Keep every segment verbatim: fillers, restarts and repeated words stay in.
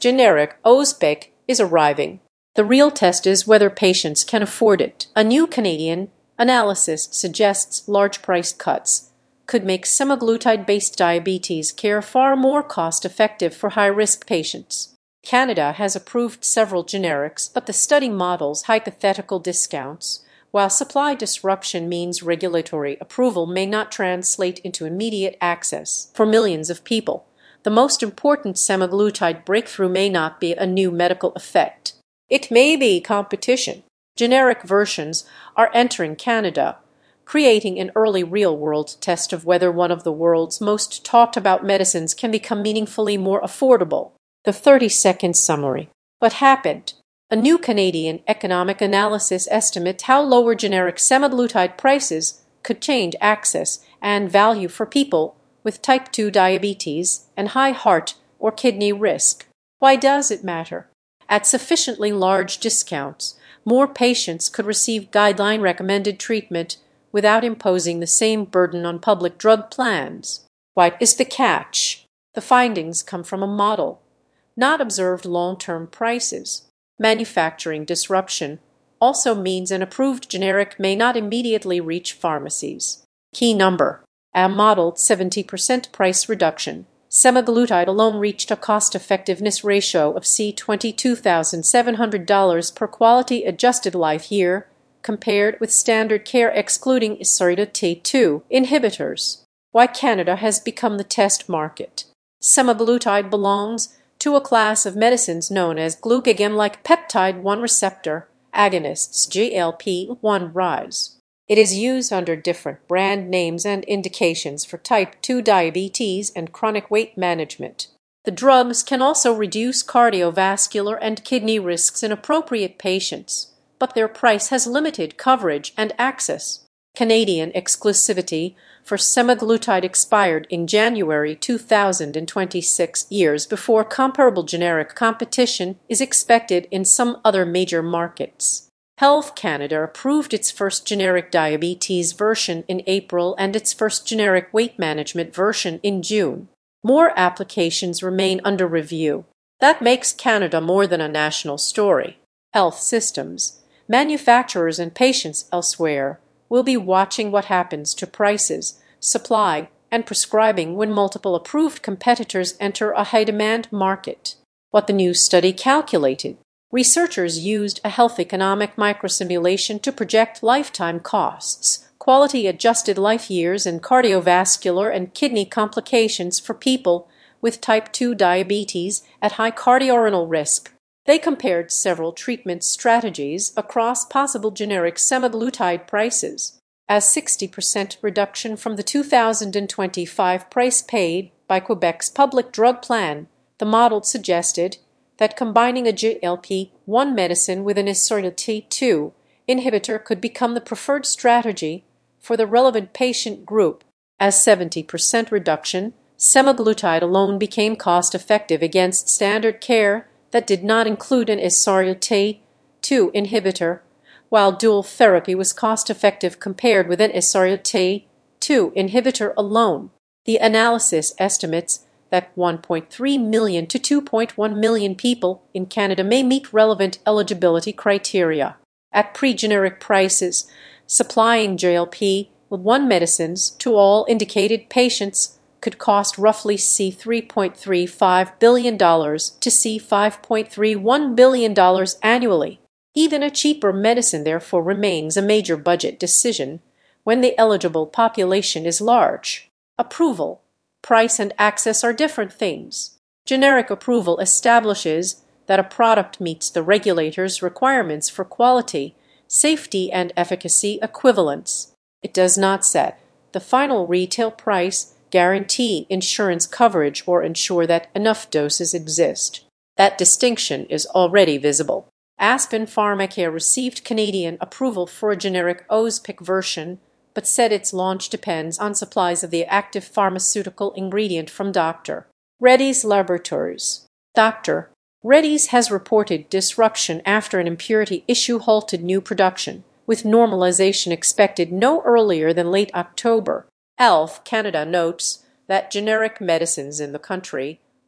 Generic Ozempic is arriving. The real test is whether patients can afford it. A new Canadian analysis suggests large price cuts could make semaglutide-based diabetes care far more cost-effective for high-risk patients. Canada has approved several generics, but the study models hypothetical discounts, while supply disruption means regulatory approval may not translate into immediate access for millions of people. The most important semaglutide breakthrough may not be a new medical effect. It may be competition. Generic versions are entering Canada, creating an early real-world test of whether one of the world's most talked-about medicines can become meaningfully more affordable. The thirty-second summary. What happened? A new Canadian economic analysis estimates how lower generic semaglutide prices could change access and value for people with type two diabetes and high heart or kidney risk. Why does it matter? At sufficiently large discounts, more patients could receive guideline-recommended treatment without imposing the same burden on public drug plans. What is the catch? The findings come from a model, not observed long-term prices. Manufacturing disruption also means an approved generic may not immediately reach pharmacies. Key number. A modeled seventy percent price reduction. Semaglutide alone reached a cost-effectiveness ratio of twenty-two thousand seven hundred dollars per quality-adjusted life year, compared with standard care excluding S R I T two inhibitors. Why Canada has become the test market. Semaglutide belongs to a class of medicines known as glucagon-like peptide one receptor agonists G L P one rise. It is used under different brand names and indications for type two diabetes and chronic weight management. The drugs can also reduce cardiovascular and kidney risks in appropriate patients, but their price has limited coverage and access. Canadian exclusivity for semaglutide expired in January two thousand twenty-six, years before comparable generic competition is expected in some other major markets. Health Canada approved its first generic diabetes version in April and its first generic weight management version in June. More applications remain under review. That makes Canada more than a national story. Health systems, manufacturers and patients elsewhere will be watching what happens to prices, supply, and prescribing when multiple approved competitors enter a high-demand market. What the new study calculated. Researchers used a health economic microsimulation to project lifetime costs, quality-adjusted life years, and cardiovascular and kidney complications for people with type two diabetes at high cardiorenal risk. They compared several treatment strategies across possible generic semaglutide prices. As sixty percent reduction from the two thousand twenty-five price paid by Quebec's public drug plan, the model suggested that combining a G L P one medicine with an S R I T two inhibitor could become the preferred strategy for the relevant patient group. As seventy percent reduction, semaglutide alone became cost-effective against standard care that did not include an S R I T two inhibitor, while dual therapy was cost-effective compared with an S R I T two inhibitor alone. The analysis estimates that one point three million to two point one million people in Canada may meet relevant eligibility criteria. At pre-generic prices, supplying G L P one medicines to all indicated patients could cost roughly three point three five billion dollars to five point three one billion dollars annually. Even a cheaper medicine therefore remains a major budget decision when the eligible population is large. Approval, price, and access are different things. Generic approval establishes that a product meets the regulator's requirements for quality, safety, and efficacy equivalence. It does not set the final retail price, guarantee insurance coverage, or ensure that enough doses exist. That distinction is already visible. Aspen Pharmacare received Canadian approval for a generic Ozempic version, but said its launch depends on supplies of the active pharmaceutical ingredient from Doctor Reddy's Laboratories. Doctor Reddy's has reported disruption after an impurity issue halted new production, with normalization expected no earlier than late October. Health Canada notes that generic medicines in the country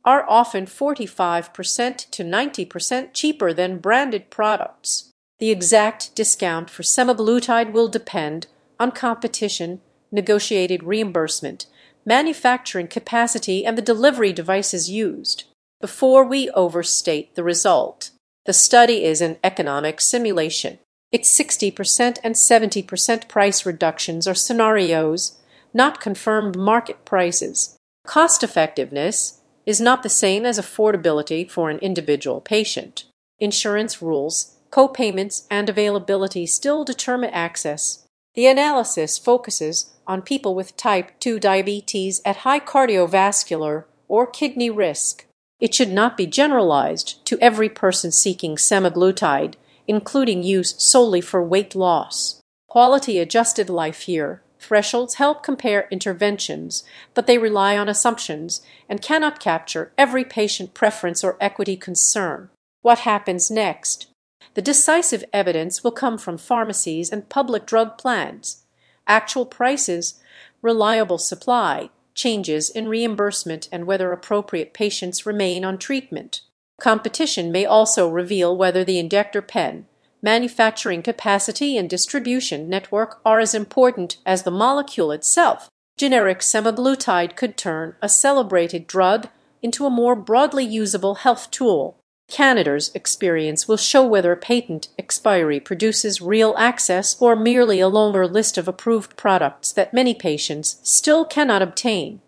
are often forty-five percent to ninety percent cheaper than branded products. The exact discount for semaglutide will depend on competition, negotiated reimbursement, manufacturing capacity, and the delivery devices used. Before we overstate the result, the study is an economic simulation. Its sixty percent and seventy percent price reductions are scenarios, not confirmed market prices. Cost-effectiveness is not the same as affordability for an individual patient. Insurance rules, co-payments, and availability still determine access. The analysis focuses on people with type two diabetes at high cardiovascular or kidney risk. It should not be generalized to every person seeking semaglutide, including use solely for weight loss. Quality-adjusted life year thresholds help compare interventions, but they rely on assumptions and cannot capture every patient preference or equity concern. What happens next? The decisive evidence will come from pharmacies and public drug plans. Actual prices, reliable supply, changes in reimbursement, and whether appropriate patients remain on treatment. Competition may also reveal whether the injector pen, manufacturing capacity, and distribution network are as important as the molecule itself. Generic semaglutide could turn a celebrated drug into a more broadly usable health tool. Canada's experience will show whether patent expiry produces real access or merely a longer list of approved products that many patients still cannot obtain.